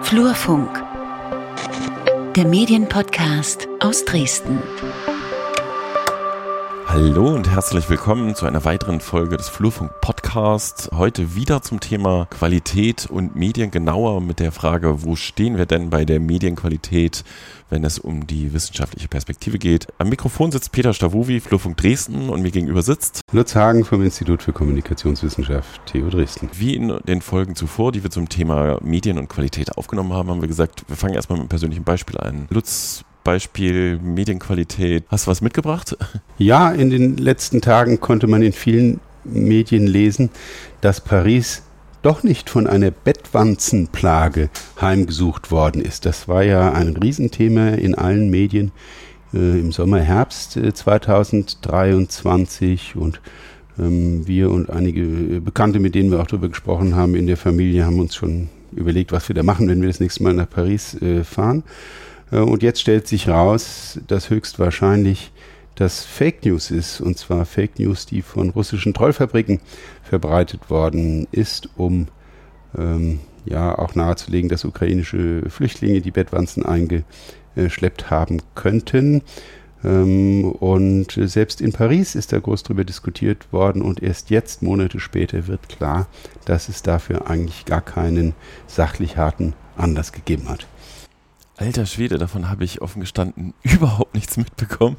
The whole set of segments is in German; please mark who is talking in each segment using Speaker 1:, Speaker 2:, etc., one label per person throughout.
Speaker 1: Flurfunk, der Medienpodcast aus Dresden.
Speaker 2: Hallo und herzlich willkommen zu einer weiteren Folge des Flurfunk-Podcasts. Heute wieder zum Thema Qualität und Medien, genauer mit der Frage, wo stehen wir denn bei der Medienqualität, wenn es um die wissenschaftliche Perspektive geht. Am Mikrofon sitzt Peter Stavovi, Flurfunk Dresden, und mir gegenüber sitzt
Speaker 3: Lutz Hagen vom Institut für Kommunikationswissenschaft, TU Dresden.
Speaker 2: Wie in den Folgen zuvor, die wir zum Thema Medien und Qualität aufgenommen haben, haben wir gesagt, wir fangen erstmal mit einem persönlichen Beispiel an. Lutz, Beispiel Medienqualität. Hast du was mitgebracht?
Speaker 3: Ja, in den letzten Tagen konnte man in vielen Medien lesen, dass Paris doch nicht von einer Bettwanzenplage heimgesucht worden ist. Das war ja ein Riesenthema in allen Medien im Sommer, Herbst 2023 und wir und einige Bekannte, mit denen wir auch darüber gesprochen haben in der Familie, haben uns schon überlegt, was wir da machen, wenn wir das nächste Mal nach Paris fahren. Und jetzt stellt sich raus, dass höchstwahrscheinlich das Fake News ist, und zwar Fake News, die von russischen Trollfabriken verbreitet worden ist, um auch nahezulegen, dass ukrainische Flüchtlinge die Bettwanzen eingeschleppt haben könnten. Und selbst in Paris ist da groß drüber diskutiert worden, und erst jetzt, Monate später, wird klar, dass es dafür eigentlich gar keinen sachlich harten Anlass gegeben hat.
Speaker 2: Alter Schwede, davon habe ich offen gestanden überhaupt nichts mitbekommen.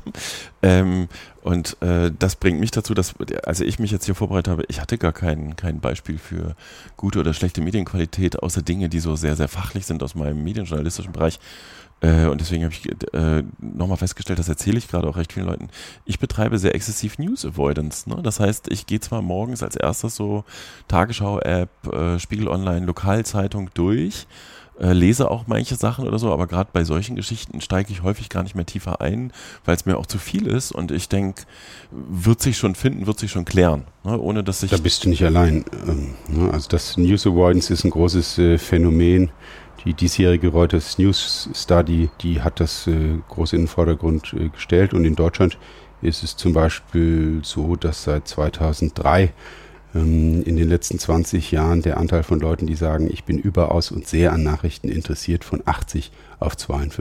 Speaker 2: Das bringt mich dazu, dass, als ich mich jetzt hier vorbereitet habe, ich hatte gar kein Beispiel für gute oder schlechte Medienqualität, außer Dinge, die so sehr, sehr fachlich sind aus meinem medienjournalistischen Bereich. Und deswegen habe ich nochmal festgestellt, das erzähle ich gerade auch recht vielen Leuten, ich betreibe sehr exzessiv News Avoidance. Ne? Das heißt, ich gehe zwar morgens als erstes so Tagesschau-App, Spiegel Online, Lokalzeitung durch, lese auch manche Sachen oder so, aber gerade bei solchen Geschichten steige ich häufig gar nicht mehr tiefer ein, weil es mir auch zu viel ist, und ich denke, wird sich schon finden, wird sich schon klären, ne? Ohne dass ich...
Speaker 3: Da bist du nicht allein. Also das News Avoidance ist ein großes Phänomen. Die diesjährige Reuters News Study, die hat das groß in den Vordergrund gestellt, und in Deutschland ist es zum Beispiel so, dass seit 2003 in den letzten 20 Jahren der Anteil von Leuten, die sagen, ich bin überaus und sehr an Nachrichten interessiert, von 80 auf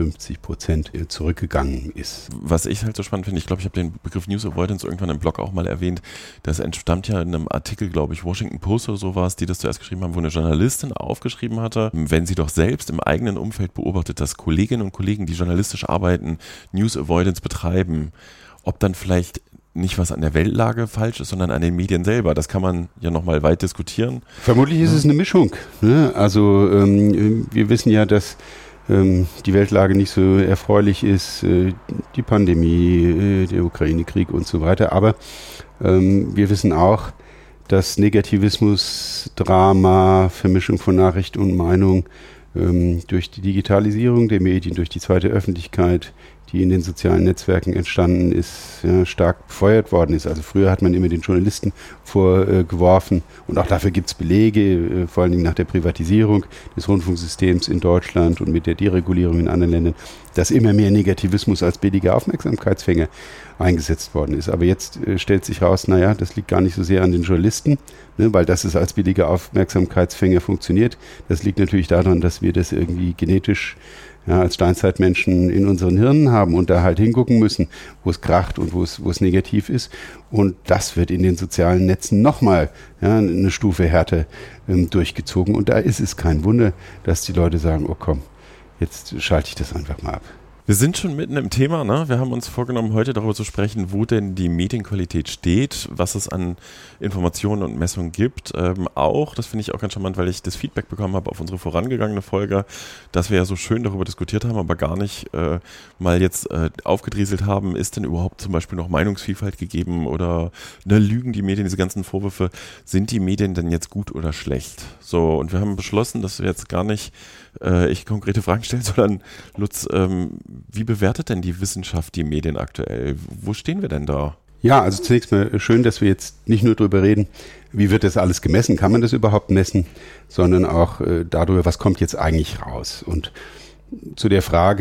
Speaker 3: 52% zurückgegangen ist.
Speaker 2: Was ich halt so spannend finde, ich glaube, ich habe den Begriff News Avoidance irgendwann im Blog auch mal erwähnt, das entstammt ja in einem Artikel, glaube ich, Washington Post oder sowas, die das zuerst geschrieben haben, wo eine Journalistin aufgeschrieben hatte, wenn sie doch selbst im eigenen Umfeld beobachtet, dass Kolleginnen und Kollegen, die journalistisch arbeiten, News Avoidance betreiben, ob dann vielleicht nicht was an der Weltlage falsch ist, sondern an den Medien selber. Das kann man ja nochmal weit diskutieren.
Speaker 3: Vermutlich ist es eine Mischung, ne? Also wir wissen ja, dass die Weltlage nicht so erfreulich ist, die Pandemie, der Ukraine-Krieg und so weiter. Aber wir wissen auch, dass Negativismus, Drama, Vermischung von Nachricht und Meinung durch die Digitalisierung der Medien, durch die zweite Öffentlichkeit, die in den sozialen Netzwerken entstanden ist, stark befeuert worden ist. Also früher hat man immer den Journalisten vorgeworfen, und auch dafür gibt es Belege, vor allen Dingen nach der Privatisierung des Rundfunksystems in Deutschland und mit der Deregulierung in anderen Ländern, dass immer mehr Negativismus als billiger Aufmerksamkeitsfänger eingesetzt worden ist. Aber jetzt stellt sich raus, das liegt gar nicht so sehr an den Journalisten, ne, weil das als billiger Aufmerksamkeitsfänger funktioniert. Das liegt natürlich daran, dass wir das irgendwie genetisch als Steinzeitmenschen in unseren Hirnen haben und da halt hingucken müssen, wo es kracht und wo es negativ ist. Und das wird in den sozialen Netzen nochmal eine Stufe härter durchgezogen. Und da ist es kein Wunder, dass die Leute sagen, oh komm, jetzt schalte ich das einfach mal ab.
Speaker 2: Wir sind schon mitten im Thema, ne? Wir haben uns vorgenommen, heute darüber zu sprechen, wo denn die Medienqualität steht, was es an Informationen und Messungen gibt. Auch, das finde ich auch ganz charmant, weil ich das Feedback bekommen habe auf unsere vorangegangene Folge, dass wir ja so schön darüber diskutiert haben, aber gar nicht mal jetzt aufgedrieselt haben, ist denn überhaupt zum Beispiel noch Meinungsvielfalt gegeben oder lügen die Medien, diese ganzen Vorwürfe, sind die Medien denn jetzt gut oder schlecht? So, und wir haben beschlossen, dass wir jetzt gar nicht ich konkrete Fragen stellen, sondern Lutz, wie bewertet denn die Wissenschaft die Medien aktuell? Wo stehen wir denn da?
Speaker 3: Ja, also zunächst mal schön, dass wir jetzt nicht nur darüber reden, wie wird das alles gemessen, kann man das überhaupt messen, sondern auch darüber, was kommt jetzt eigentlich raus. Und zu der Frage,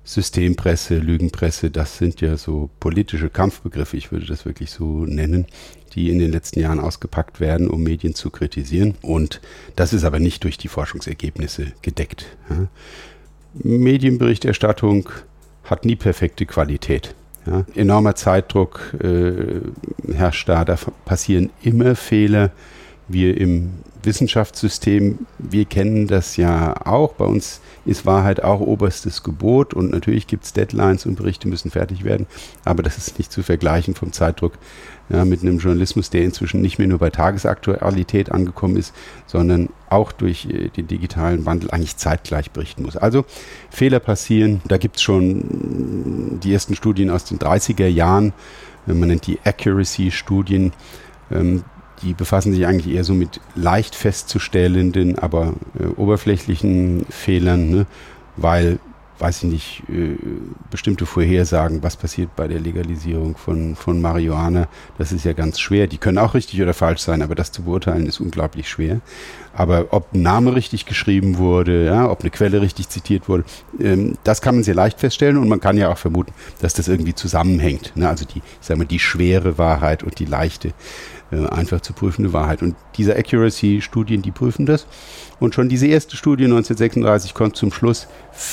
Speaker 3: Systempresse, Lügenpresse, das sind ja so politische Kampfbegriffe, ich würde das wirklich so nennen, die in den letzten Jahren ausgepackt werden, um Medien zu kritisieren. Und das ist aber nicht durch die Forschungsergebnisse gedeckt. Ja. Medienberichterstattung hat nie perfekte Qualität. Ja. Enormer Zeitdruck herrscht da passieren immer Fehler. Wir im Wissenschaftssystem, wir kennen das ja auch. Bei uns ist Wahrheit auch oberstes Gebot und natürlich gibt es Deadlines und Berichte müssen fertig werden, aber das ist nicht zu vergleichen vom Zeitdruck mit einem Journalismus, der inzwischen nicht mehr nur bei Tagesaktualität angekommen ist, sondern auch durch den digitalen Wandel eigentlich zeitgleich berichten muss. Also Fehler passieren, da gibt es schon die ersten Studien aus den 30er Jahren, man nennt die Accuracy-Studien, die befassen sich eigentlich eher so mit leicht festzustellenden, aber oberflächlichen Fehlern, ne? Weil, weiß ich nicht, bestimmte Vorhersagen, was passiert bei der Legalisierung von Marihuana, das ist ja ganz schwer. Die können auch richtig oder falsch sein, aber das zu beurteilen ist unglaublich schwer. Aber ob ein Name richtig geschrieben wurde, ja, ob eine Quelle richtig zitiert wurde, das kann man sehr leicht feststellen und man kann ja auch vermuten, dass das irgendwie zusammenhängt. Ne? Also die schwere Wahrheit und die leichte, einfach zu prüfende Wahrheit. Und diese Accuracy-Studien, die prüfen das. Und schon diese erste Studie 1936 kommt zum Schluss,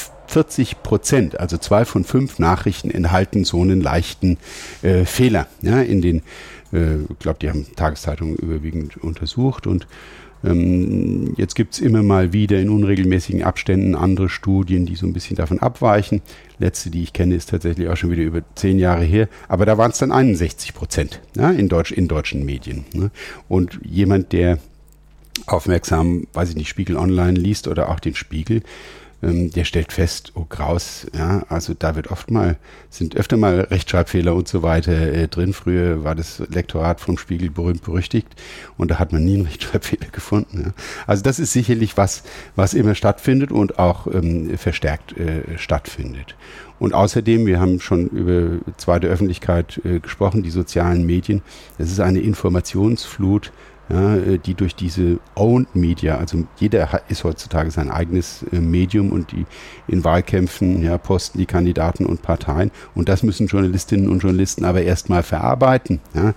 Speaker 3: 40%, also 2 von 5 Nachrichten enthalten so einen leichten Fehler. Ja, ich glaube, die haben Tageszeitungen überwiegend untersucht und jetzt gibt es immer mal wieder in unregelmäßigen Abständen andere Studien, die so ein bisschen davon abweichen. Letzte, die ich kenne, ist tatsächlich auch schon wieder über 10 Jahre her. Aber da waren es dann 61%, ja, in deutschen Medien. Ne? Und jemand, der aufmerksam, weiß ich nicht, Spiegel Online liest oder auch den Spiegel, der stellt fest, oh Graus, ja, also da sind öfter mal Rechtschreibfehler und so weiter drin. Früher war das Lektorat vom Spiegel berühmt berüchtigt und da hat man nie einen Rechtschreibfehler gefunden. Ja. Also das ist sicherlich was immer stattfindet und auch verstärkt stattfindet. Und außerdem, wir haben schon über zweite Öffentlichkeit gesprochen, die sozialen Medien, das ist eine Informationsflut, ja, die durch diese Owned Media, also jeder ist heutzutage sein eigenes Medium und die in Wahlkämpfen posten die Kandidaten und Parteien und das müssen Journalistinnen und Journalisten aber erstmal verarbeiten. Ja.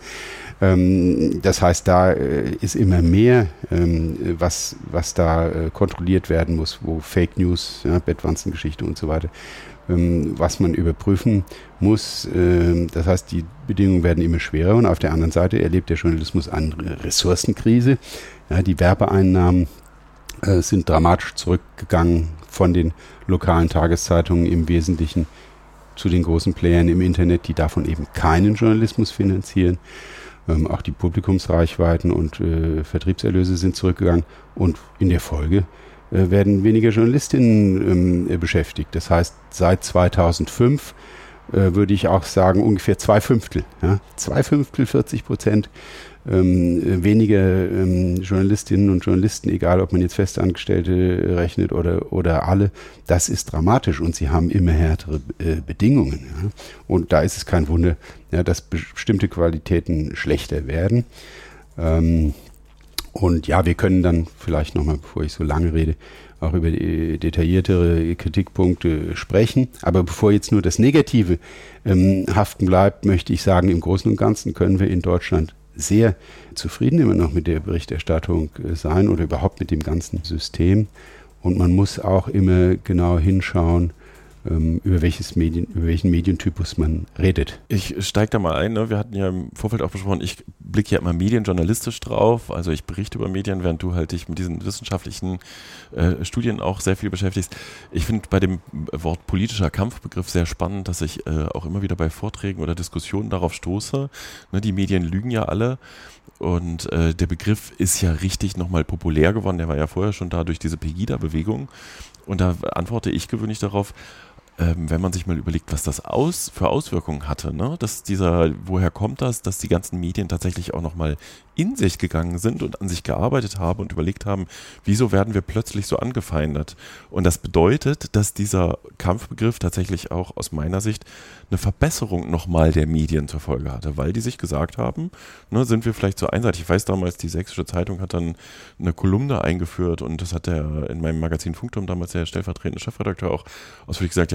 Speaker 3: Das heißt, da ist immer mehr, was da kontrolliert werden muss, wo Fake News, Bettwanzengeschichte und so weiter, was man überprüfen muss. Das heißt, die Bedingungen werden immer schwerer und auf der anderen Seite erlebt der Journalismus eine Ressourcenkrise. Ja, die Werbeeinnahmen sind dramatisch zurückgegangen von den lokalen Tageszeitungen im Wesentlichen zu den großen Playern im Internet, die davon eben keinen Journalismus finanzieren. Auch die Publikumsreichweiten und Vertriebserlöse sind zurückgegangen und in der Folge werden weniger Journalistinnen beschäftigt. Das heißt, seit 2005 würde ich auch sagen, ungefähr 2/5. Ja? 2/5, 40% weniger Journalistinnen und Journalisten, egal ob man jetzt Festangestellte rechnet oder alle. Das ist dramatisch und sie haben immer härtere Bedingungen. Ja? Und da ist es kein Wunder, dass bestimmte Qualitäten schlechter werden. Und ja, wir können dann vielleicht nochmal, bevor ich so lange rede, auch über die detailliertere Kritikpunkte sprechen. Aber bevor jetzt nur das Negative haften bleibt, möchte ich sagen, im Großen und Ganzen können wir in Deutschland sehr zufrieden immer noch mit der Berichterstattung sein oder überhaupt mit dem ganzen System. Und man muss auch immer genau hinschauen, über welchen Medientypus man redet.
Speaker 2: Ich steige da mal ein. Ne? Wir hatten ja im Vorfeld auch besprochen, ich blicke ja immer medienjournalistisch drauf. Also ich berichte über Medien, während du halt dich mit diesen wissenschaftlichen Studien auch sehr viel beschäftigst. Ich finde bei dem Wort politischer Kampfbegriff sehr spannend, dass ich auch immer wieder bei Vorträgen oder Diskussionen darauf stoße. Ne? Die Medien lügen ja alle. Und der Begriff ist ja richtig nochmal populär geworden. Der war ja vorher schon da durch diese Pegida-Bewegung. Und da antworte ich gewöhnlich darauf, wenn man sich mal überlegt, was das für Auswirkungen hatte, ne? Woher kommt das, dass die ganzen Medien tatsächlich auch nochmal in sich gegangen sind und an sich gearbeitet haben und überlegt haben, wieso werden wir plötzlich so angefeindet? Und das bedeutet, dass dieser Kampfbegriff tatsächlich auch aus meiner Sicht eine Verbesserung nochmal der Medien zur Folge hatte, weil die sich gesagt haben, ne, sind wir vielleicht so einseitig. Ich weiß damals, die Sächsische Zeitung hat dann eine Kolumne eingeführt und das hat in meinem Magazin Funkturm damals der stellvertretende Chefredakteur auch ausführlich gesagt, ja,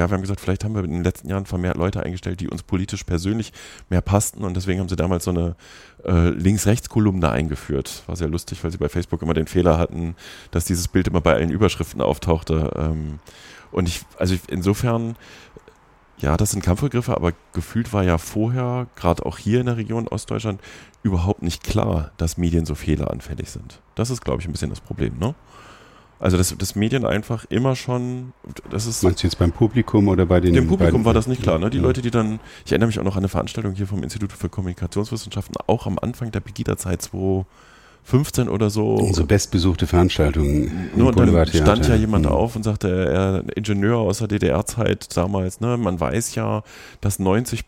Speaker 2: ja, wir haben gesagt, vielleicht haben wir in den letzten Jahren vermehrt Leute eingestellt, die uns politisch persönlich mehr passten und deswegen haben sie damals so eine Links-Rechts-Kolumne eingeführt. War sehr lustig, weil sie bei Facebook immer den Fehler hatten, dass dieses Bild immer bei allen Überschriften auftauchte. Und insofern, ja, das sind Kampfbegriffe, aber gefühlt war ja vorher, gerade auch hier in der Region Ostdeutschland, überhaupt nicht klar, dass Medien so fehleranfällig sind. Das ist, glaube ich, ein bisschen das Problem, ne? Also dass Medien einfach immer schon, das ist...
Speaker 3: Meinst du jetzt beim Publikum oder bei den...
Speaker 2: Dem Publikum war das nicht klar, ne? Die Leute, die dann, ich erinnere mich auch noch an eine Veranstaltung hier vom Institut für Kommunikationswissenschaften, auch am Anfang der Pegida-Zeit 2015 oder so.
Speaker 3: Unsere bestbesuchte Veranstaltung.
Speaker 2: Nur und dann stand ja jemand auf und sagte, er Ingenieur aus der DDR-Zeit damals, ne? Man weiß ja, dass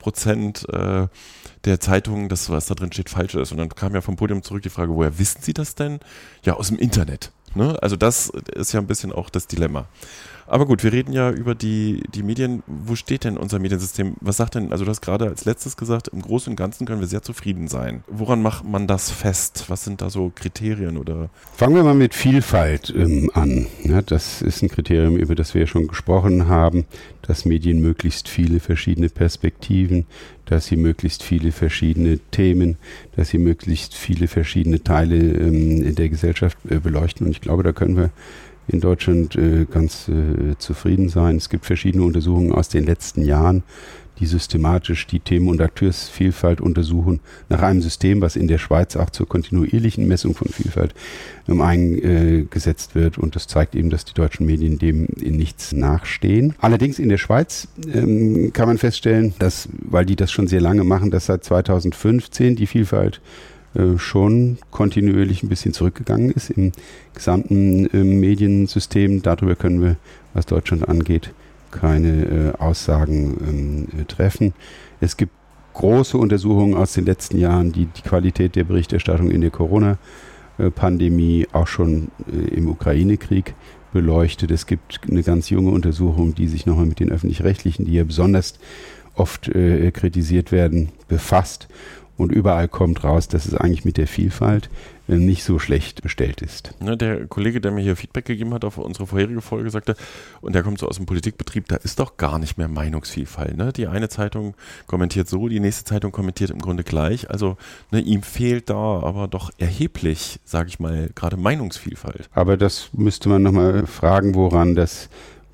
Speaker 2: 90% der Zeitungen, das, was da drin steht, falsch ist. Und dann kam ja vom Podium zurück die Frage, woher wissen Sie das denn? Ja, aus dem Internet. Ne? Also das ist ja ein bisschen auch das Dilemma. Aber gut, wir reden ja über die Medien. Wo steht denn unser Mediensystem? Was sagt denn, also du hast gerade als letztes gesagt, im Großen und Ganzen können wir sehr zufrieden sein. Woran macht man das fest? Was sind da so Kriterien oder?
Speaker 3: Fangen wir mal mit Vielfalt an. Ja, das ist ein Kriterium, über das wir ja schon gesprochen haben, dass Medien möglichst viele verschiedene Perspektiven, dass sie möglichst viele verschiedene Themen, dass sie möglichst viele verschiedene Teile in der Gesellschaft beleuchten. Und ich glaube, da können wir in Deutschland ganz zufrieden sein. Es gibt verschiedene Untersuchungen aus den letzten Jahren, die systematisch die Themen- und Akteursvielfalt untersuchen, nach einem System, was in der Schweiz auch zur kontinuierlichen Messung von Vielfalt eingesetzt wird. Und das zeigt eben, dass die deutschen Medien dem in nichts nachstehen. Allerdings in der Schweiz kann man feststellen, dass, weil die das schon sehr lange machen, dass seit 2015 die Vielfalt schon kontinuierlich ein bisschen zurückgegangen ist im gesamten Mediensystem. Darüber können wir, was Deutschland angeht, keine Aussagen treffen. Es gibt große Untersuchungen aus den letzten Jahren, die die Qualität der Berichterstattung in der Corona-Pandemie, auch schon im Ukraine-Krieg beleuchtet. Es gibt eine ganz junge Untersuchung, die sich nochmal mit den Öffentlich-Rechtlichen, die ja besonders oft kritisiert werden, befasst. Und überall kommt raus, dass es eigentlich mit der Vielfalt nicht so schlecht bestellt ist.
Speaker 2: Ne, der Kollege, der mir hier Feedback gegeben hat auf unsere vorherige Folge, sagte, und der kommt so aus dem Politikbetrieb, da ist doch gar nicht mehr Meinungsvielfalt. Ne? Die eine Zeitung kommentiert so, die nächste Zeitung kommentiert im Grunde gleich. Also ihm fehlt da aber doch erheblich, sage ich mal, gerade Meinungsvielfalt.
Speaker 3: Aber das müsste man nochmal fragen, woran das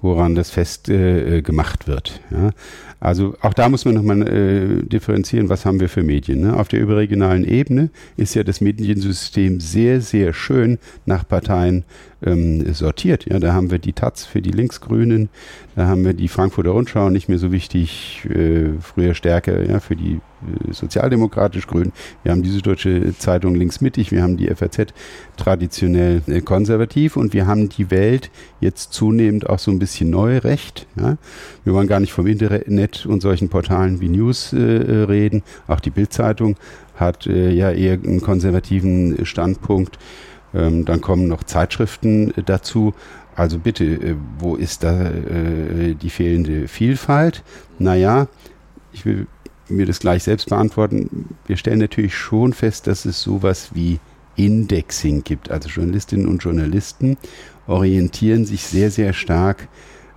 Speaker 3: festgemacht wird. Ja? Also auch da muss man nochmal differenzieren, was haben wir für Medien. Ne? Auf der überregionalen Ebene ist ja das Mediensystem sehr, sehr schön nach Parteien sortiert. Ja? Da haben wir die taz für die Linksgrünen, da haben wir die Frankfurter Rundschau, nicht mehr so wichtig, früher stärker für die sozialdemokratisch Grünen. Wir haben die Süddeutsche Zeitung linksmittig, wir haben die FAZ traditionell konservativ und wir haben die Welt jetzt zunehmend auch so ein bisschen neurecht. Ja? Wir wollen gar nicht vom Internet und solchen Portalen wie News reden. Auch die Bild-Zeitung hat ja eher einen konservativen Standpunkt. Dann kommen noch Zeitschriften dazu. Also bitte, wo ist da die fehlende Vielfalt? Naja, ich will mir das gleich selbst beantworten. Wir stellen natürlich schon fest, dass es sowas wie Indexing gibt. Also Journalistinnen und Journalisten orientieren sich sehr, sehr stark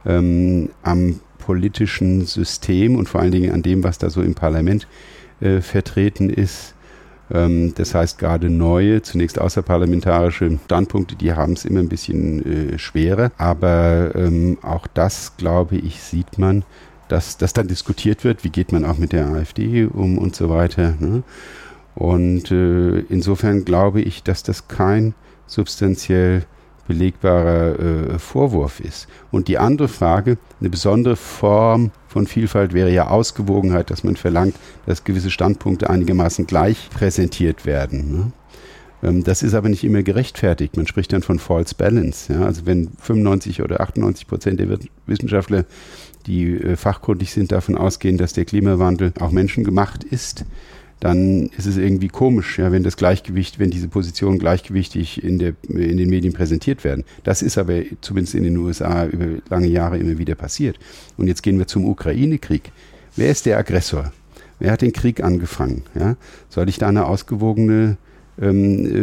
Speaker 3: am politischen System und vor allen Dingen an dem, was da so im Parlament vertreten ist. Das heißt, gerade neue, zunächst außerparlamentarische Standpunkte, die haben es immer ein bisschen schwerer. Aber auch das, glaube ich, sieht man, dass das dann diskutiert wird, wie geht man auch mit der AfD um und so weiter. Ne? Und insofern glaube ich, dass das kein substanziell belegbarer Vorwurf ist. Und die andere Frage, eine besondere Form von Vielfalt wäre ja Ausgewogenheit, dass man verlangt, dass gewisse Standpunkte einigermaßen gleich präsentiert werden. Ne? Das ist aber nicht immer gerechtfertigt. Man spricht dann von False Balance. Ja? Also wenn 95 oder 98% der Wissenschaftler, die fachkundig sind, davon ausgehen, dass der Klimawandel auch menschengemacht ist, dann ist es irgendwie komisch, ja, wenn diese Positionen gleichgewichtig in den Medien präsentiert werden. Das ist aber zumindest in den USA über lange Jahre immer wieder passiert. Und jetzt gehen wir zum Ukraine-Krieg. Wer ist der Aggressor? Wer hat den Krieg angefangen? Ja? Soll ich da eine ausgewogene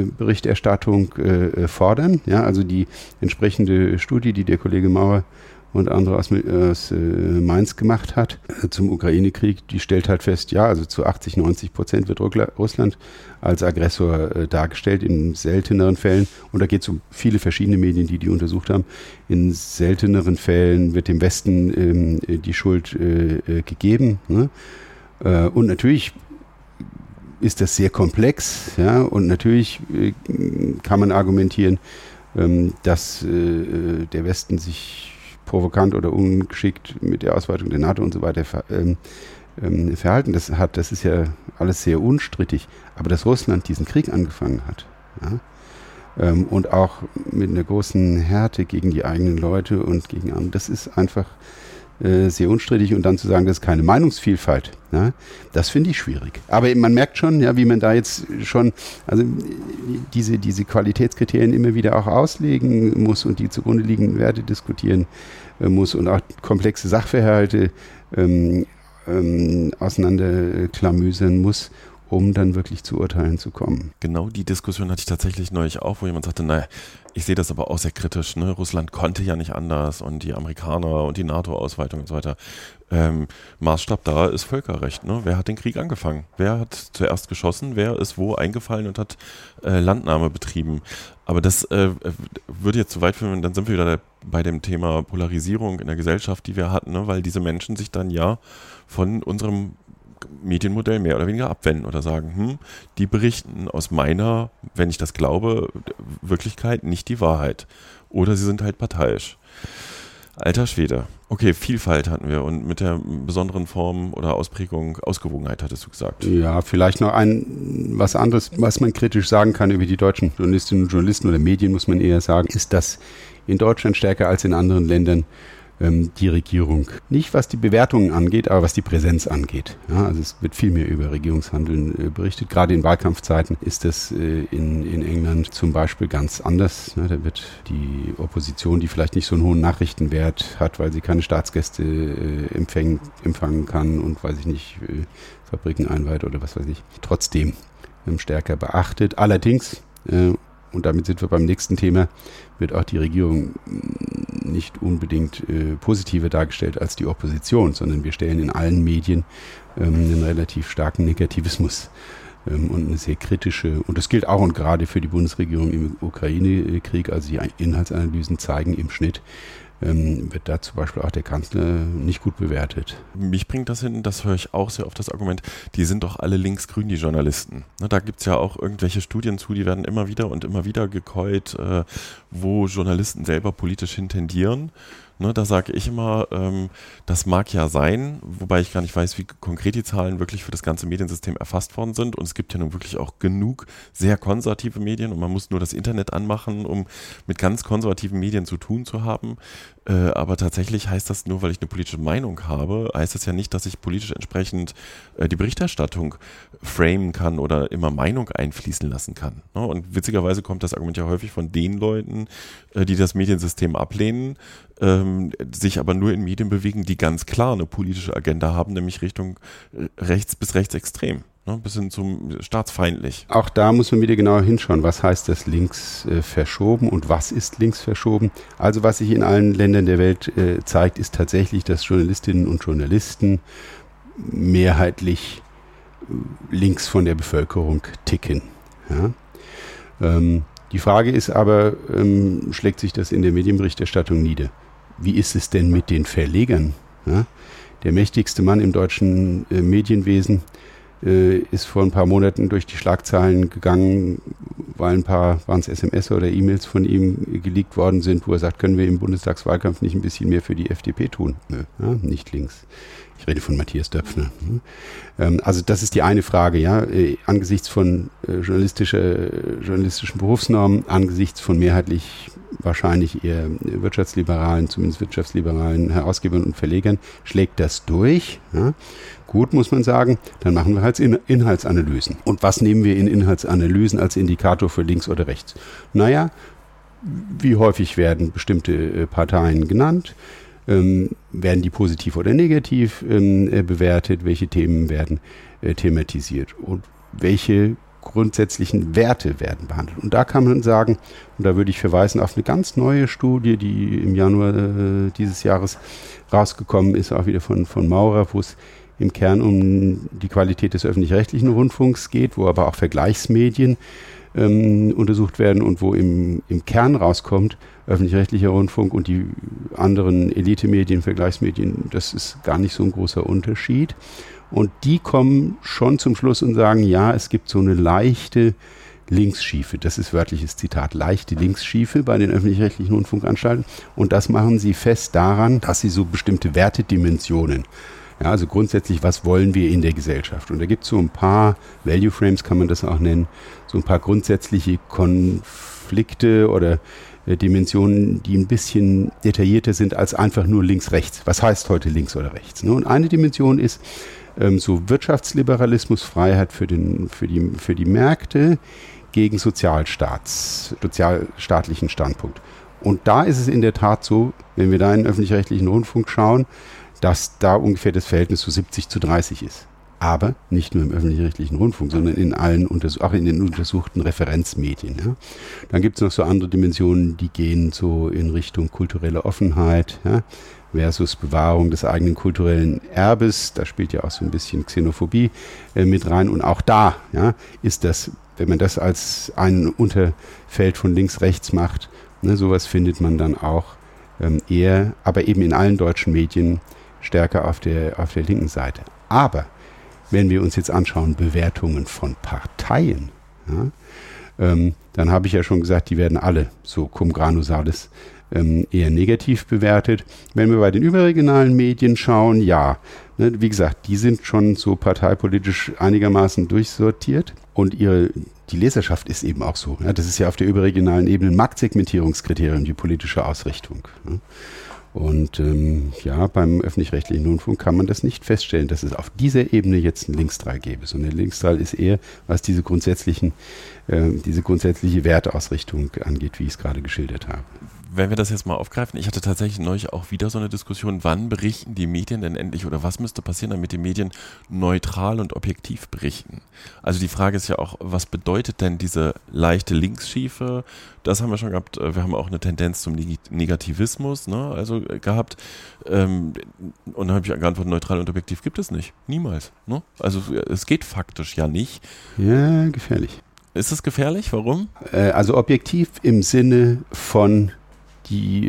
Speaker 3: Berichterstattung fordern? Ja, also die entsprechende Studie, die der Kollege Maurer und andere aus Mainz gemacht hat zum Ukraine-Krieg, die stellt halt fest, ja, also zu 80-90% wird Russland als Aggressor dargestellt, in selteneren Fällen, und da geht es um viele verschiedene Medien, die untersucht haben, in selteneren Fällen wird dem Westen die Schuld gegeben. Ne? Und natürlich ist das sehr komplex, ja, und natürlich kann man argumentieren, dass der Westen sich provokant oder ungeschickt mit der Ausweitung der NATO und so weiter verhalten hat. Das ist ja alles sehr unstrittig. Aber dass Russland diesen Krieg angefangen hat, ja, und auch mit einer großen Härte gegen die eigenen Leute und gegen andere, das ist einfach sehr unstrittig, und dann zu sagen, das ist keine Meinungsvielfalt, ja, das finde ich schwierig. Aber man merkt schon, ja, wie man da jetzt schon, also diese Qualitätskriterien immer wieder auch auslegen muss und die zugrunde liegenden Werte diskutieren muss und auch komplexe Sachverhalte auseinanderklamüsern muss, um dann wirklich zu Urteilen zu kommen.
Speaker 2: Genau die Diskussion hatte ich tatsächlich neulich auch, wo jemand sagte, naja, ich sehe das aber auch sehr kritisch, ne? Russland konnte ja nicht anders und die Amerikaner und die NATO-Ausweitung und so weiter. Maßstab da ist Völkerrecht, ne? Wer hat den Krieg angefangen? Wer hat zuerst geschossen? Wer ist wo eingefallen und hat Landnahme betrieben? Aber das würde jetzt zu weit führen, dann sind wir wieder bei dem Thema Polarisierung in der Gesellschaft, die wir hatten, ne? Weil diese Menschen sich dann ja von unserem Medienmodell mehr oder weniger abwenden oder sagen, die berichten aus meiner, wenn ich das glaube, Wirklichkeit nicht die Wahrheit. Oder sie sind halt parteiisch. Alter Schwede. Okay, Vielfalt hatten wir und mit der besonderen Form oder Ausprägung, Ausgewogenheit hattest du gesagt.
Speaker 3: Ja, vielleicht noch was anderes, was man kritisch sagen kann über die deutschen Journalistinnen und Journalisten oder Medien, muss man eher sagen, ist, dass in Deutschland stärker als in anderen Ländern die Regierung, nicht was die Bewertungen angeht, aber was die Präsenz angeht. Ja, also es wird viel mehr über Regierungshandeln berichtet. Gerade in Wahlkampfzeiten ist das in England zum Beispiel ganz anders. Ja, da wird die Opposition, die vielleicht nicht so einen hohen Nachrichtenwert hat, weil sie keine Staatsgäste empfangen kann und, weiß ich nicht, Fabriken einweiht oder was weiß ich, trotzdem stärker beachtet. Allerdings, und damit sind wir beim nächsten Thema, wird auch die Regierung nicht unbedingt positiver dargestellt als die Opposition, sondern wir stellen in allen Medien einen relativ starken Negativismus und eine sehr kritische, und das gilt auch und gerade für die Bundesregierung im Ukraine-Krieg, also die Inhaltsanalysen zeigen im Schnitt, wird da zum Beispiel auch der Kanzler nicht gut bewertet.
Speaker 2: Mich bringt das hin, das höre ich auch sehr oft, das Argument, die sind doch alle linksgrün, die Journalisten. Ne, da gibt es ja auch irgendwelche Studien zu, die werden immer wieder gekäut, wo Journalisten selber politisch hintendieren. Ne, da sage ich immer, das mag ja sein, wobei ich gar nicht weiß, wie konkret die Zahlen wirklich für das ganze Mediensystem erfasst worden sind. Und es gibt ja nun wirklich auch genug sehr konservative Medien und man muss nur das Internet anmachen, um mit ganz konservativen Medien zu tun zu haben. Aber tatsächlich heißt das nur, weil ich eine politische Meinung habe, heißt das ja nicht, dass ich politisch entsprechend die Berichterstattung framen kann oder immer Meinung einfließen lassen kann. Ne? Und witzigerweise kommt das Argument ja häufig von den Leuten, die das Mediensystem ablehnen, sich aber nur in Medien bewegen, die ganz klar eine politische Agenda haben, nämlich Richtung rechts bis rechtsextrem. Ne, bis hin zum staatsfeindlich.
Speaker 3: Auch da muss man wieder genauer hinschauen, was heißt das links verschoben und was ist links verschoben. Also was sich in allen Ländern der Welt zeigt, ist tatsächlich, dass Journalistinnen und Journalisten mehrheitlich links von der Bevölkerung ticken. Ja? Die Frage ist aber, schlägt sich das in der Medienberichterstattung nieder? Wie ist es denn mit den Verlegern? Ja? Der mächtigste Mann im deutschen Medienwesen ist vor ein paar Monaten durch die Schlagzeilen gegangen, weil waren es SMS oder E-Mails von ihm geleakt worden sind, wo er sagt, können wir im Bundestagswahlkampf nicht ein bisschen mehr für die FDP tun? Nö, ja, nicht links. Ich rede von Matthias Döpfner. Also das ist die eine Frage, ja, angesichts von journalistischen Berufsnormen, angesichts von mehrheitlich wahrscheinlich eher wirtschaftsliberalen, zumindest wirtschaftsliberalen Herausgebern und Verlegern, schlägt das durch. Ja. Gut, muss man sagen, dann machen wir halt Inhaltsanalysen. Und was nehmen wir in Inhaltsanalysen als Indikator für links oder rechts? Naja, wie häufig werden bestimmte Parteien genannt? Werden die positiv oder negativ bewertet? Welche Themen werden thematisiert? Und welche grundsätzlichen Werte werden behandelt. Und da kann man sagen, und da würde ich verweisen auf eine ganz neue Studie, die im Januar dieses Jahres rausgekommen ist, auch wieder von Maurer, wo es im Kern um die Qualität des öffentlich-rechtlichen Rundfunks geht, wo aber auch Vergleichsmedien untersucht werden und wo im Kern rauskommt, öffentlich-rechtlicher Rundfunk und die anderen Elitemedien, Vergleichsmedien, das ist gar nicht so ein großer Unterschied. Und die kommen schon zum Schluss und sagen, ja, es gibt so eine leichte Linksschiefe, das ist wörtliches Zitat, leichte Linksschiefe bei den öffentlich-rechtlichen Rundfunkanstalten. Und das machen sie fest daran, dass sie so bestimmte Wertedimensionen, ja, also grundsätzlich, was wollen wir in der Gesellschaft? Und da gibt es so ein paar Value Frames, kann man das auch nennen, so ein paar grundsätzliche Konflikte oder Dimensionen, die ein bisschen detaillierter sind als einfach nur links-rechts. Was heißt heute links oder rechts? Ne? Und eine Dimension ist so Wirtschaftsliberalismus, Freiheit für die Märkte gegen sozialstaatlichen Standpunkt. Und da ist es in der Tat so, wenn wir da in den öffentlich-rechtlichen Rundfunk schauen, dass da ungefähr das Verhältnis so 70:30 ist. Aber nicht nur im öffentlich-rechtlichen Rundfunk, sondern in allen auch in den untersuchten Referenzmedien. Ja. Dann gibt es noch so andere Dimensionen, die gehen so in Richtung kulturelle Offenheit, ja, versus Bewahrung des eigenen kulturellen Erbes. Da spielt ja auch so ein bisschen Xenophobie mit rein. Und auch da ist das, wenn man das als ein Unterfeld von links-rechts macht, ne, sowas findet man dann auch eher, aber eben in allen deutschen Medien stärker auf der linken Seite. Aber wenn wir uns jetzt anschauen, Bewertungen von Parteien, ja, dann habe ich ja schon gesagt, die werden alle so cum grano salis eher negativ bewertet. Wenn wir bei den überregionalen Medien schauen, ja, ne, wie gesagt, die sind schon so parteipolitisch einigermaßen durchsortiert und die Leserschaft ist eben auch so. Ja, das ist ja auf der überregionalen Ebene ein Marktsegmentierungskriterium, die politische Ausrichtung. Ja. Und beim öffentlich-rechtlichen Rundfunk kann man das nicht feststellen, dass es auf dieser Ebene jetzt einen Linksdrall gäbe. Sondern der Linksdrall ist eher, was diese grundsätzliche Werteausrichtung angeht, wie ich es gerade geschildert habe.
Speaker 2: Wenn wir das jetzt mal aufgreifen, ich hatte tatsächlich neulich auch wieder so eine Diskussion, wann berichten die Medien denn endlich oder was müsste passieren, damit die Medien neutral und objektiv berichten? Also die Frage ist ja auch, was bedeutet denn diese leichte Linksschiefe? Das haben wir schon gehabt. Wir haben auch eine Tendenz zum Negativismus, ne? Also gehabt. Und dann habe ich geantwortet, neutral und objektiv gibt es nicht. Niemals. Ne? Also es geht faktisch ja nicht.
Speaker 3: Ja, gefährlich.
Speaker 2: Ist es gefährlich? Warum?
Speaker 3: Also objektiv im Sinne von die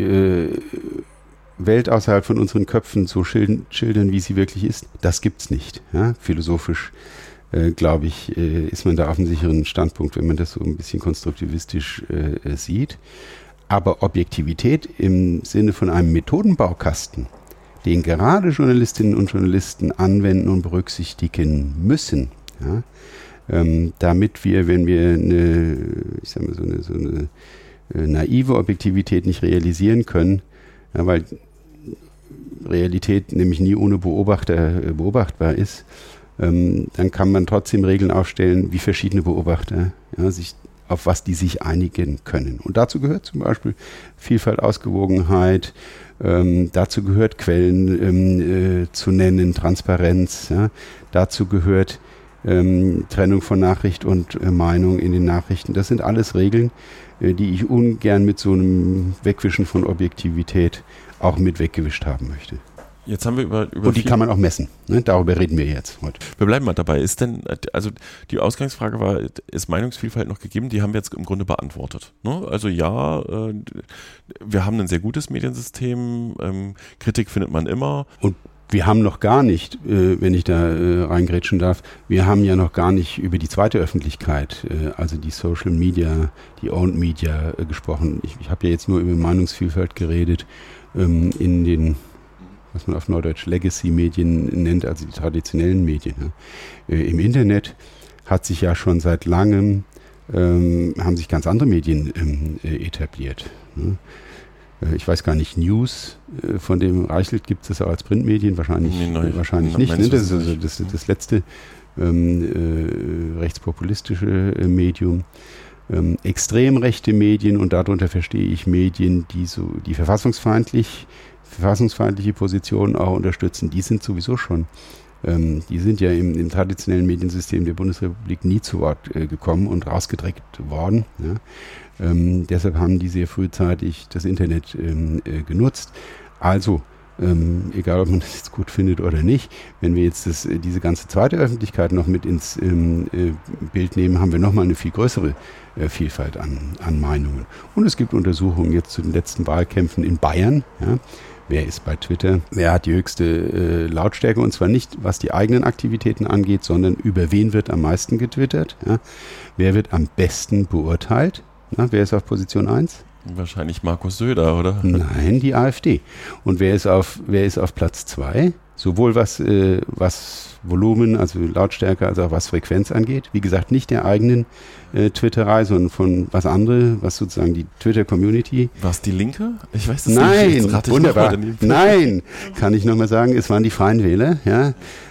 Speaker 3: Welt außerhalb von unseren Köpfen so schildern, wie sie wirklich ist, das gibt's nicht. Ja? Philosophisch, glaube ich, ist man da auf einem sicheren Standpunkt, wenn man das so ein bisschen konstruktivistisch sieht. Aber Objektivität im Sinne von einem Methodenbaukasten, den gerade Journalistinnen und Journalisten anwenden und berücksichtigen müssen, ja? Damit wir, wenn wir eine naive Objektivität nicht realisieren können, ja, weil Realität nämlich nie ohne Beobachter beobachtbar ist, dann kann man trotzdem Regeln aufstellen, wie verschiedene Beobachter auf was die sich einigen können. Und dazu gehört zum Beispiel Vielfalt, Ausgewogenheit, dazu gehört Quellen zu nennen, Transparenz, ja, dazu gehört Trennung von Nachricht und Meinung in den Nachrichten. Das sind alles Regeln, die ich ungern mit so einem Wegwischen von Objektivität auch mit weggewischt haben möchte.
Speaker 2: Jetzt haben wir über
Speaker 3: und die kann man auch messen. Ne? Darüber reden wir jetzt heute.
Speaker 2: Wir bleiben mal dabei. Ist denn, also die Ausgangsfrage war, ist Meinungsvielfalt noch gegeben? Die haben wir jetzt im Grunde beantwortet. Ne? Also ja, wir haben ein sehr gutes Mediensystem. Kritik findet man immer.
Speaker 3: Und wir haben noch gar nicht, wenn ich da reingrätschen darf, wir haben ja noch gar nicht über die zweite Öffentlichkeit, also die Social Media, die Owned Media gesprochen. Ich habe ja jetzt nur über Meinungsvielfalt geredet, in den, was man auf Neudeutsch Legacy-Medien nennt, also die traditionellen Medien. Ja. Im Internet hat sich ja schon seit langem, haben sich ganz andere Medien etabliert. Ne? Ich weiß gar nicht, News, von dem Reichelt gibt es auch als Printmedien, wahrscheinlich nicht. Ne? Das ist also das letzte rechtspopulistische Medium. Extrem rechte Medien, und darunter verstehe ich Medien, die verfassungsfeindliche Positionen auch unterstützen, die sind sowieso schon Die sind ja im traditionellen Mediensystem der Bundesrepublik nie zu Wort gekommen und rausgedrängt worden. Ja. Deshalb haben die sehr frühzeitig das Internet genutzt. Also, egal ob man das jetzt gut findet oder nicht, wenn wir jetzt diese ganze zweite Öffentlichkeit noch mit ins Bild nehmen, haben wir nochmal eine viel größere Vielfalt an Meinungen. Und es gibt Untersuchungen jetzt zu den letzten Wahlkämpfen in Bayern. Ja. Wer ist bei Twitter? Wer hat die höchste Lautstärke? Und zwar nicht, was die eigenen Aktivitäten angeht, sondern über wen wird am meisten getwittert? Ja? Wer wird am besten beurteilt? Na, wer ist auf Position 1?
Speaker 2: Wahrscheinlich Markus Söder, oder?
Speaker 3: Nein, die AfD. Und wer ist auf Platz 2? Sowohl was Volumen, also Lautstärke, als auch was Frequenz angeht. Wie gesagt, nicht der eigenen Twitterei, sondern von was sozusagen die Twitter-Community.
Speaker 2: War es die Linke? Ich weiß es
Speaker 3: nicht.
Speaker 2: Nein,
Speaker 3: wunderbar. Nein, kann ich nochmal sagen, es waren die Freien Wähler, ja.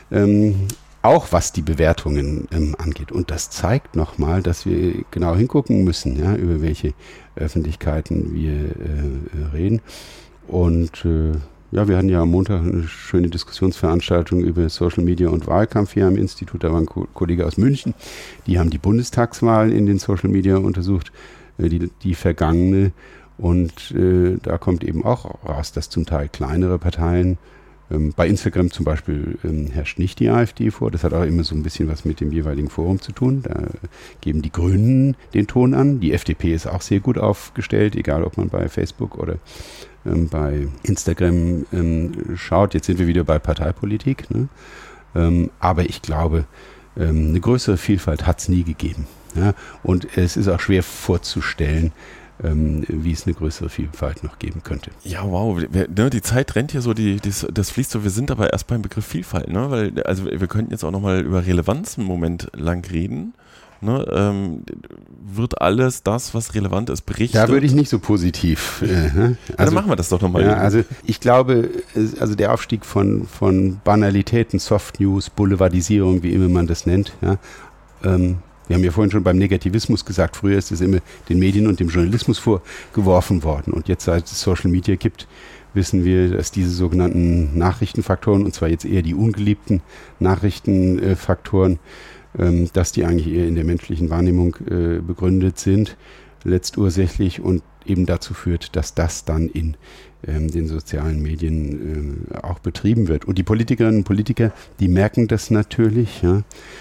Speaker 3: Auch was die Bewertungen angeht. Und das zeigt nochmal, dass wir genau hingucken müssen, ja, über welche Öffentlichkeiten wir reden. Und ja, wir hatten ja am Montag eine schöne Diskussionsveranstaltung über Social Media und Wahlkampf hier am Institut. Da war ein Kollege aus München. Die haben die Bundestagswahl in den Social Media untersucht, die vergangene. Und da kommt eben auch raus, dass zum Teil kleinere Parteien, bei Instagram zum Beispiel herrscht nicht die AfD vor. Das hat auch immer so ein bisschen was mit dem jeweiligen Forum zu tun. Da geben die Grünen den Ton an. Die FDP ist auch sehr gut aufgestellt, egal ob man bei Facebook oder bei Instagram schaut. Jetzt sind wir wieder bei Parteipolitik. Ne? Aber ich glaube, eine größere Vielfalt hat es nie gegeben. Ja? Und es ist auch schwer vorzustellen, wie es eine größere Vielfalt noch geben könnte.
Speaker 2: Ja, wow. Die Zeit rennt hier so, das fließt so. Wir sind aber erst beim Begriff Vielfalt. Ne? Weil, also wir könnten jetzt auch nochmal über Relevanz einen Moment lang reden. Ne, wird alles das, was relevant ist, berichtet?
Speaker 3: Da würde ich nicht so positiv.
Speaker 2: Also, dann machen wir das doch nochmal.
Speaker 3: Ja, also ich glaube, also der Aufstieg von Banalitäten, Soft News, Boulevardisierung, wie immer man das nennt, ja, wir haben ja vorhin schon beim Negativismus gesagt, früher ist es immer den Medien und dem Journalismus vorgeworfen worden. Und jetzt, seit es Social Media gibt, wissen wir, dass diese sogenannten Nachrichtenfaktoren, und zwar jetzt eher die ungeliebten Nachrichtenfaktoren, dass die eigentlich eher in der menschlichen Wahrnehmung begründet sind, letztursächlich, und eben dazu führt, dass das dann in den sozialen Medien auch betrieben wird. Und die Politikerinnen und Politiker, die merken das natürlich, ja.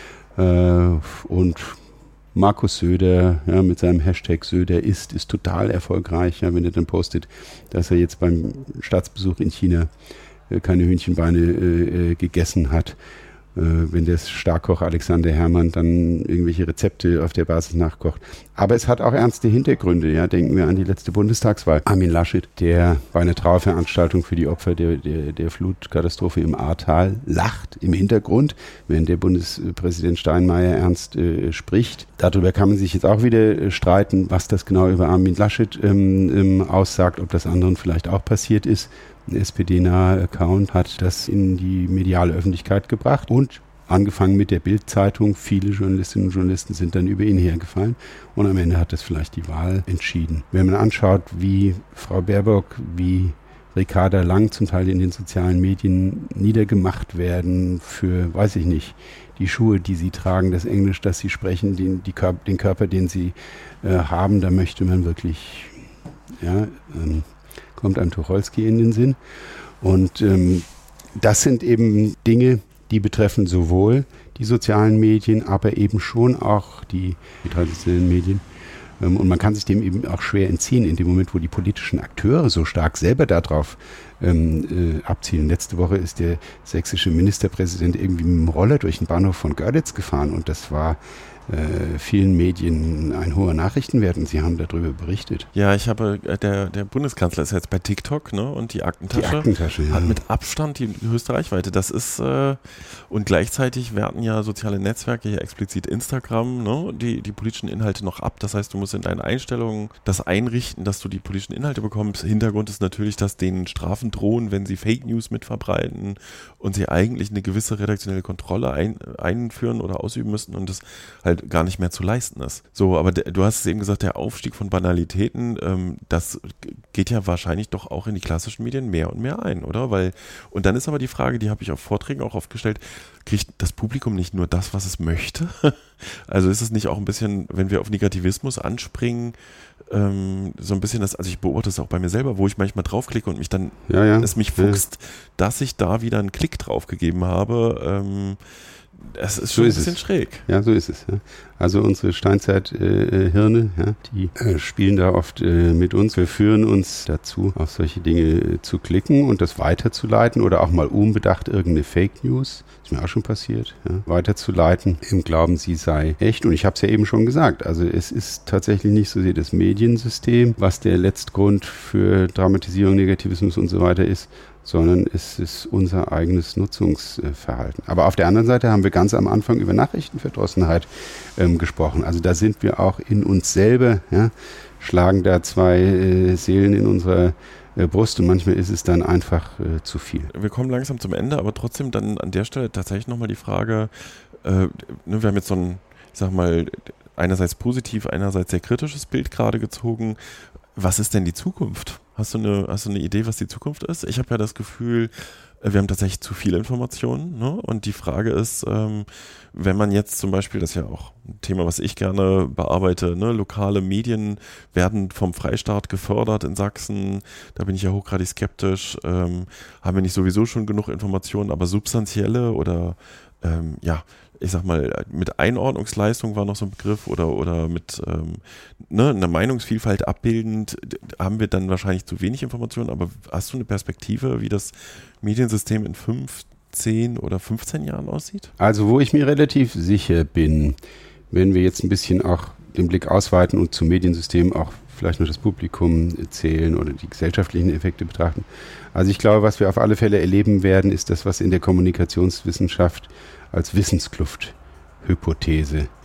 Speaker 3: Und Markus Söder, ja, mit seinem Hashtag Söder ist total erfolgreich, ja, wenn er dann postet, dass er jetzt beim Staatsbesuch in China keine Hühnchenbeine gegessen hat. Wenn der Starkoch Alexander Herrmann dann irgendwelche Rezepte auf der Basis nachkocht. Aber es hat auch ernste Hintergründe. Ja, denken wir an die letzte Bundestagswahl. Armin Laschet, der bei einer Trauerveranstaltung für die Opfer der Flutkatastrophe im Ahrtal lacht im Hintergrund, während der Bundespräsident Steinmeier ernst spricht. Darüber kann man sich jetzt auch wieder streiten, was das genau über Armin Laschet aussagt, ob das anderen vielleicht auch passiert ist. Ein SPD-naher Account hat das in die mediale Öffentlichkeit gebracht und angefangen mit der Bild-Zeitung. Viele Journalistinnen und Journalisten sind dann über ihn hergefallen und am Ende hat das vielleicht die Wahl entschieden. Wenn man anschaut, wie Frau Baerbock, wie Ricarda Lang zum Teil in den sozialen Medien niedergemacht werden für, weiß ich nicht, die Schuhe, die sie tragen, das Englisch, das sie sprechen, den Körper, den sie haben, da möchte man wirklich, ja, kommt einem Tucholsky in den Sinn. Und das sind eben Dinge, die betreffen sowohl die sozialen Medien, aber eben schon auch die traditionellen Medien. Und man kann sich dem eben auch schwer entziehen, in dem Moment, wo die politischen Akteure so stark selber darauf abzielen. Letzte Woche ist der sächsische Ministerpräsident irgendwie mit dem Roller durch den Bahnhof von Görlitz gefahren und das war vielen Medien ein hoher Nachrichtenwert und sie haben darüber berichtet.
Speaker 2: Ja, der Bundeskanzler ist jetzt bei TikTok, ne? Und die Aktentasche
Speaker 3: ja.
Speaker 2: Hat mit Abstand die höchste Reichweite. Das ist und gleichzeitig werten ja soziale Netzwerke, hier explizit Instagram, ne? Die politischen Inhalte noch ab. Das heißt, du musst in deinen Einstellungen das einrichten, dass du die politischen Inhalte bekommst. Hintergrund ist natürlich, dass denen Strafen drohen, wenn sie Fake News mitverbreiten und sie eigentlich eine gewisse redaktionelle Kontrolle einführen oder ausüben müssen und das halt halt gar nicht mehr zu leisten ist. So, aber du hast es eben gesagt, der Aufstieg von Banalitäten, das geht ja wahrscheinlich doch auch in die klassischen Medien mehr und mehr ein, oder? Und dann ist aber die Frage, die habe ich auf Vorträgen auch oft gestellt, kriegt das Publikum nicht nur das, was es möchte? Also ist es nicht auch ein bisschen, wenn wir auf Negativismus anspringen, so ein bisschen das, also ich beobachte es auch bei mir selber, wo ich manchmal draufklicke und mich dann, es mich fuchst, dass ich da wieder einen Klick drauf gegeben habe. Es ist schon ein bisschen schräg.
Speaker 3: Ja, so ist es. Ja. Also unsere Steinzeit-Hirne, die spielen da oft mit uns. Wir führen uns dazu, auf solche Dinge zu klicken und das weiterzuleiten oder auch mal unbedacht irgendeine Fake News, ist mir auch schon passiert, weiterzuleiten im Glauben, sie sei echt. Und ich habe es ja eben schon gesagt, also es ist tatsächlich nicht so sehr das Mediensystem, was der Letztgrund für Dramatisierung, Negativismus und so weiter ist, sondern es ist unser eigenes Nutzungsverhalten. Aber auf der anderen Seite haben wir ganz am Anfang über Nachrichtenverdrossenheit gesprochen. Also da sind wir auch in uns selber, schlagen da zwei Seelen in unserer Brust und manchmal ist es dann einfach zu viel.
Speaker 2: Wir kommen langsam zum Ende, aber trotzdem dann an der Stelle tatsächlich nochmal die Frage, wir haben jetzt so ein, ich sag mal, einerseits positiv, einerseits sehr kritisches Bild gerade gezogen. Was ist denn die Zukunft? Hast du eine Idee, was die Zukunft ist? Ich habe ja das Gefühl, wir haben tatsächlich zu viele Informationen, ne? Und die Frage ist, wenn man jetzt zum Beispiel, das ist ja auch ein Thema, was ich gerne bearbeite, ne? Lokale Medien werden vom Freistaat gefördert in Sachsen, da bin ich ja hochgradig skeptisch, haben wir nicht sowieso schon genug Informationen, aber substanzielle oder ich sag mal, mit Einordnungsleistung war noch so ein Begriff oder mit einer Meinungsvielfalt abbildend, haben wir dann wahrscheinlich zu wenig Informationen, aber hast du eine Perspektive, wie das Mediensystem in 5, 10 oder 15 Jahren aussieht?
Speaker 3: Also wo ich mir relativ sicher bin, wenn wir jetzt ein bisschen auch den Blick ausweiten und zum Mediensystem auch vielleicht noch das Publikum zählen oder die gesellschaftlichen Effekte betrachten. Also ich glaube, was wir auf alle Fälle erleben werden, ist das, was in der Kommunikationswissenschaft als Wissenskluft-Hypothese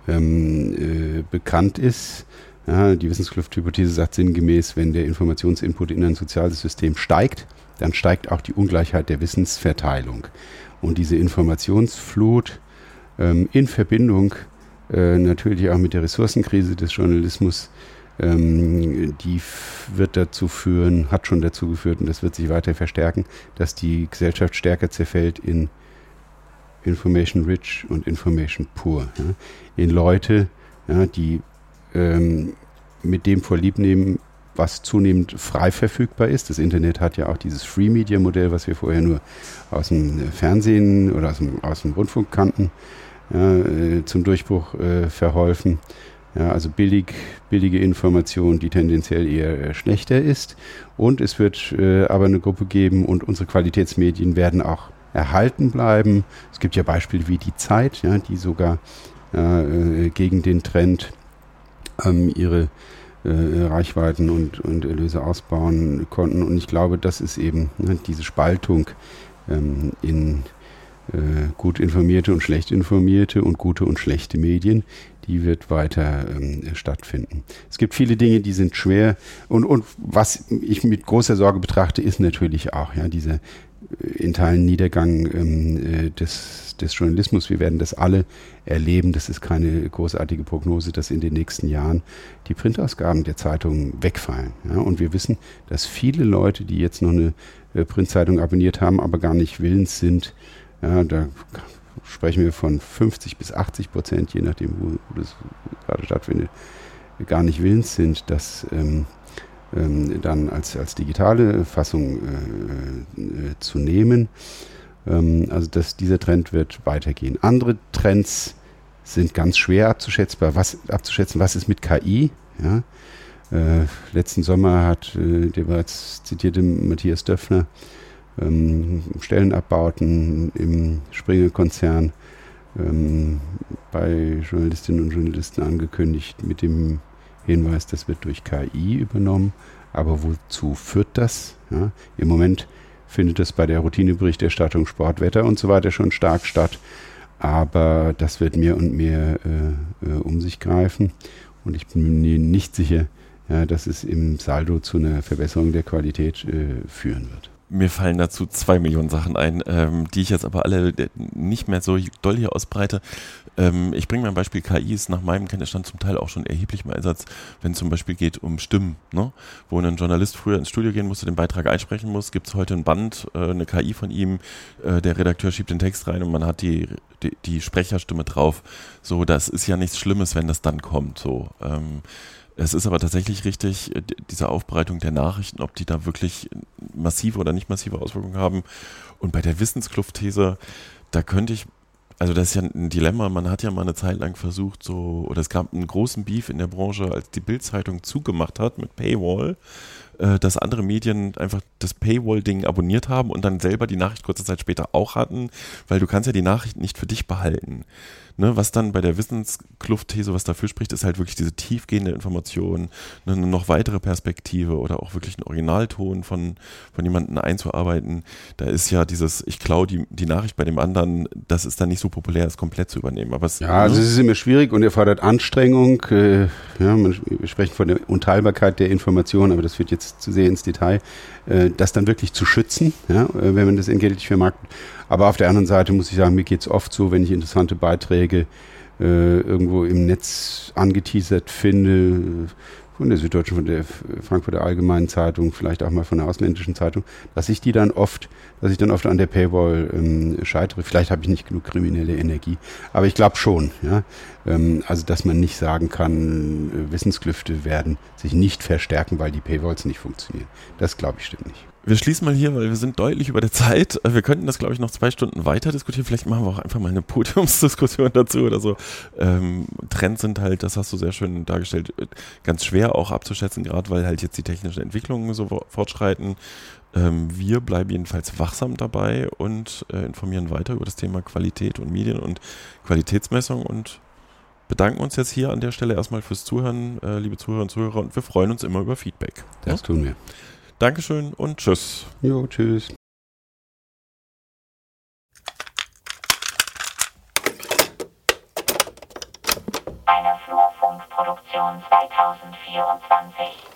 Speaker 3: bekannt ist. Ja, die Wissenskluft-Hypothese sagt sinngemäß, wenn der Informationsinput in ein soziales System steigt, dann steigt auch die Ungleichheit der Wissensverteilung. Und diese Informationsflut in Verbindung natürlich auch mit der Ressourcenkrise des Journalismus, die wird dazu führen, hat schon dazu geführt und das wird sich weiter verstärken, dass die Gesellschaft stärker zerfällt in Information Rich und Information Poor. Ja. In Leute, die mit dem Vorlieb nehmen, was zunehmend frei verfügbar ist. Das Internet hat ja auch dieses Free-Media-Modell, was wir vorher nur aus dem Fernsehen oder aus dem Rundfunk kannten, zum Durchbruch verholfen. Ja, also billige Information, die tendenziell eher schlechter ist. Und es wird aber eine Gruppe geben und unsere Qualitätsmedien werden auch erhalten bleiben. Es gibt ja Beispiele wie die Zeit, die sogar gegen den Trend ihre Reichweiten und Erlöse ausbauen konnten. Und ich glaube, das ist eben diese Spaltung in gut informierte und schlecht informierte und gute und schlechte Medien, die wird weiter stattfinden. Es gibt viele Dinge, die sind schwer und was ich mit großer Sorge betrachte, ist natürlich auch dieser in Teilen Niedergang des Journalismus. Wir werden das alle erleben. Das ist keine großartige Prognose, dass in den nächsten Jahren die Printausgaben der Zeitungen wegfallen. Ja, und wir wissen, dass viele Leute, die jetzt noch eine Printzeitung abonniert haben, aber gar nicht willens sind, da sprechen wir von 50% bis 80%, je nachdem, wo das gerade stattfindet, gar nicht willens sind, das dann als digitale Fassung zu nehmen. Also dieser Trend wird weitergehen. Andere Trends sind ganz schwer abzuschätzen. Was ist mit KI? Ja? Letzten Sommer hat der bereits zitierte Matthias Döpfner Stellenabbauten im Springer-Konzern bei Journalistinnen und Journalisten angekündigt mit dem Hinweis, das wird durch KI übernommen. Aber wozu führt das? Ja, im Moment findet es bei der Routineberichterstattung Sport, Wetter und so weiter schon stark statt. Aber das wird mehr und mehr um sich greifen. Und ich bin mir nicht sicher, dass es im Saldo zu einer Verbesserung der Qualität führen wird.
Speaker 2: Mir fallen dazu 2 Millionen Sachen ein, die ich jetzt aber alle nicht mehr so doll hier ausbreite. Ich bringe mal ein Beispiel. KI ist nach meinem Kenntnisstand zum Teil auch schon erheblich im Einsatz, wenn es zum Beispiel geht um Stimmen, ne? Wo ein Journalist früher ins Studio gehen musste, den Beitrag einsprechen muss, gibt es heute ein Band, eine KI von ihm, der Redakteur schiebt den Text rein und man hat die Sprecherstimme drauf. So, das ist ja nichts Schlimmes, wenn das dann kommt. So, es ist aber tatsächlich richtig, diese Aufbereitung der Nachrichten, ob die da wirklich massive oder nicht massive Auswirkungen haben. Und bei der Wissenskluft-These, da könnte ich, also das ist ja ein Dilemma, man hat ja mal eine Zeit lang versucht, oder es gab einen großen Beef in der Branche, als die Bild-Zeitung zugemacht hat mit Paywall, dass andere Medien einfach das Paywall-Ding abonniert haben und dann selber die Nachricht kurze Zeit später auch hatten, weil du kannst ja die Nachricht nicht für dich behalten. Ne, was dann bei der Wissenskluft-These, was dafür spricht, ist halt wirklich diese tiefgehende Information, eine noch weitere Perspektive oder auch wirklich einen Originalton von jemandem einzuarbeiten. Da ist ja dieses, ich klaue die Nachricht bei dem anderen, das ist dann nicht so populär, es komplett zu übernehmen. Aber
Speaker 3: also es ist immer schwierig und erfordert Anstrengung. Wir sprechen von der Unteilbarkeit der Information, aber das führt jetzt zu sehr ins Detail, das dann wirklich zu schützen, wenn man das entgeltlich vermarktet. Aber auf der anderen Seite muss ich sagen, mir geht es oft so, wenn ich interessante Beiträge irgendwo im Netz angeteasert finde, von der Süddeutschen, von der Frankfurter Allgemeinen Zeitung, vielleicht auch mal von der ausländischen Zeitung, dass ich dann oft an der Paywall scheitere. Vielleicht habe ich nicht genug kriminelle Energie, aber ich glaube schon, also dass man nicht sagen kann, Wissensklüfte werden sich nicht verstärken, weil die Paywalls nicht funktionieren. Das glaube ich stimmt nicht.
Speaker 2: Wir schließen mal hier, weil wir sind deutlich über der Zeit. Wir könnten das, glaube ich, noch 2 Stunden weiter diskutieren. Vielleicht machen wir auch einfach mal eine Podiumsdiskussion dazu oder so. Trends sind halt, das hast du sehr schön dargestellt, ganz schwer auch abzuschätzen, gerade weil halt jetzt die technischen Entwicklungen so fortschreiten. Wir bleiben jedenfalls wachsam dabei und informieren weiter über das Thema Qualität und Medien und Qualitätsmessung und bedanken uns jetzt hier an der Stelle erstmal fürs Zuhören, liebe Zuhörerinnen und Zuhörer, und wir freuen uns immer über Feedback.
Speaker 3: Das tun wir.
Speaker 2: Dankeschön und tschüss.
Speaker 3: Jo, tschüss.
Speaker 4: Eine Flurfunkproduktion 2024.